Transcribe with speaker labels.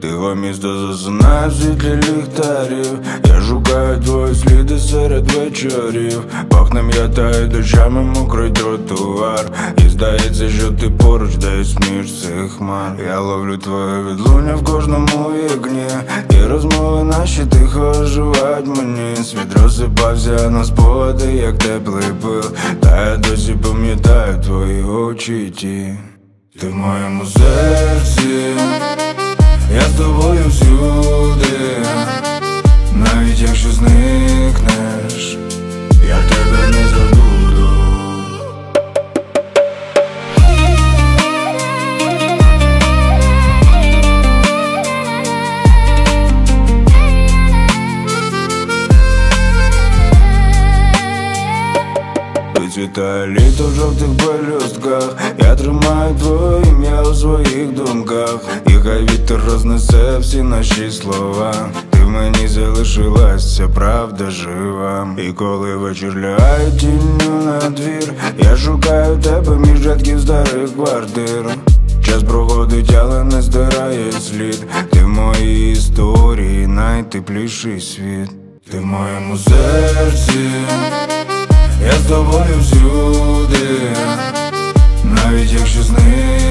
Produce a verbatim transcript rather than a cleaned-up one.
Speaker 1: Тихо місто засинає в світлі ліхтарів. Я шукаю твої сліди серед вечорів. Пахне м'ята і дощами мокрий тротуар. І здається, що ти поруч десь між цих хмар. Я ловлю твоє відлуння в кожному вікні. І розмови наші тихо оживають мені. Світ розсипався на спогади, як теплий пил. Та я досі пам'ятаю твої очі й ті. Ти в моєму серці, я з тобою всюди. Навіть якщо зникнеш, я тебе не забуду. Вицвітає літо в жовтих пелюстках. Я тримаю твоє ім'я у своїх думках. І хай вітер рознесе всі наші слова. Ти в мені залишилась, ця правда жива. І коли вечір лягає тінню на двір, я шукаю тебе між рядків старих квартир. Час проходить, але не здирає слід. Ти в моїй історії найтепліший світ. Ти в моєму серці, я з тобою всюди. Навіть якщо зникнеш,